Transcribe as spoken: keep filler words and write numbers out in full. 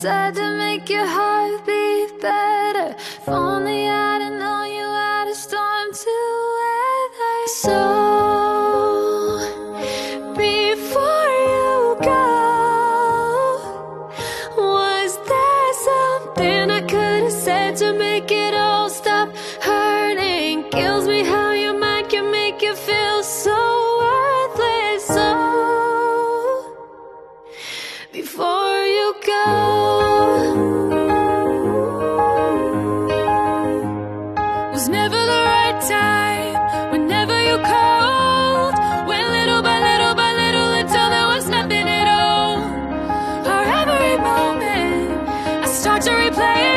Said to make your heart beat better. If only I'd have known you had a storm to weather. So before you go, was there something I could have said to make it all stop hurting? Kills me how your mind can make you feel so worthless. So before you go, was never the right time, whenever you called. Went little by little by little until there was nothing at all. Or every moment I start to replay it.